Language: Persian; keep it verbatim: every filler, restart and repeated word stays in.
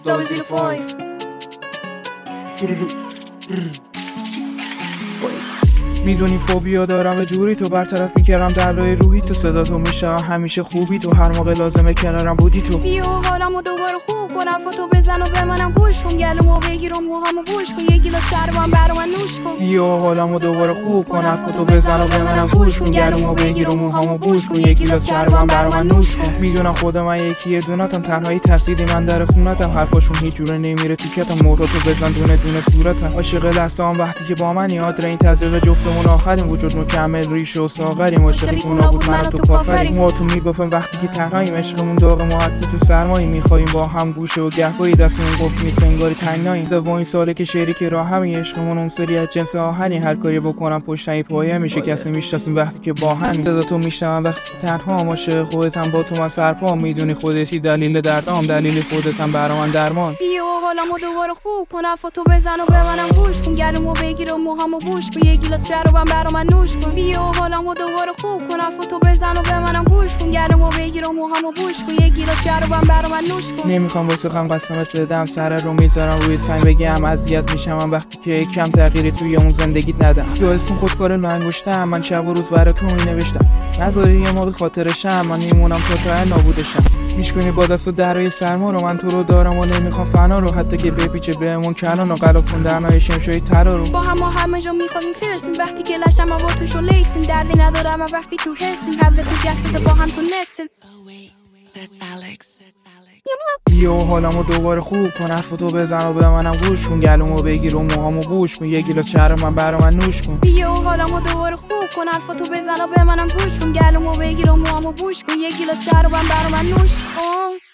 دو زیر فایف. میدونی فوبیا دارم به دوری تو، برطرف میکردم در راه روحی تو، صدا تو میشنم همیشه خوبی تو، هر موقع لازمه کنارم بودی تو. بیا حالمو دوباره خوب کن، حرفاتو بزن و به منم گوش کن، گلومو بگیر و موهامو گوش کن، یه گیلاس شربم برا من نوش کن. بیا حالمو دوباره خوب کن، حرفاتو بزن و به منم گوش کن، گلومو بگیر و موهامو گوش کن، یه گیلاس شربم برا من نوش کن. میدونم خود من یکی دوناتم، تنهایی ترسیدی من در خونتم، حرفاشون هیچ جوره نمیره تو کتم، موتاتو بزن دونه دونه صورتم. عاشق لحظه‌ام وقتی که با من یاد این تزریق جفتمون آخرین وجود مکمل ریشه و ساغریم، عاشقی اونا بود من تو کافریم. ما تو میگفتم وقتی که تنهاییم، عشقمون داغ ما حتی تو سرمایی، میخوایم با هم گوشه و گهگاهی دستمون گفت نیست انگاری تنهاییم. دومین ساله که شریک راه همین، عشقمون اون سری از جنس آهنی، هر کاری بکنم پشت این پایه میشه کسی میشناسیم وقتی که با هم. صدا تو میشنم وقتی تنها، عاشق خودتم با تو من سرپا، میدونی خودتی دلیل دردام، دلیل خودتم برا من درمان. بیا حالمو دوباره خوب کن، حرفاتو بزن و به منم گوش کن، گلومو بگیر و موهامو بوش کن، یه گیلاس شربم برا من نوش کن. بیا حالمو دوباره خوب کن، حرفاتو بزن و به منم گوش کن، گلومو بگیر و موهامو بوش کن، یه گیلاس شربم برا من نوش کن. نمیخوام واسه غم قسمت بدم، سر رو میذارم روی سنگ بگم اذیت میشم وقتی که کم تغییری توی اون زندگیت ندم. تو اسم خودکار رو انگشتم، من شب و روز برای تو می نوشتم، نذاری یه ما به خاطرشم، من میمونم تا تا نابودشم. میشکنی با دست و درای سرما رو، من تو رو دارم و نمیخوام فنا رو، حتی که بپیچه بهمون کلان و قلافون درنای شمشای ترا رو. با هم ما همه جا میخوابیم فرسیم، وقتی که لشم ما با توشو لیکسیم، دردی ندارم وقتی تو حسیم، حبل تو جسد با هم تو نسیم. بیا حالمو دوباره خوب کن، حرفاتو بزن و به منم گوش کن، گلومو بگیر و موهامو گوش کن، یه گیلاس شربم من برا من نوش کن. بیا حالمو دوباره خوب کن، حرفاتو بزن و به منم گوش کن، گلومو بگیر و موهامو گوش کن، یه گیلاس شربم برا من نوش کن.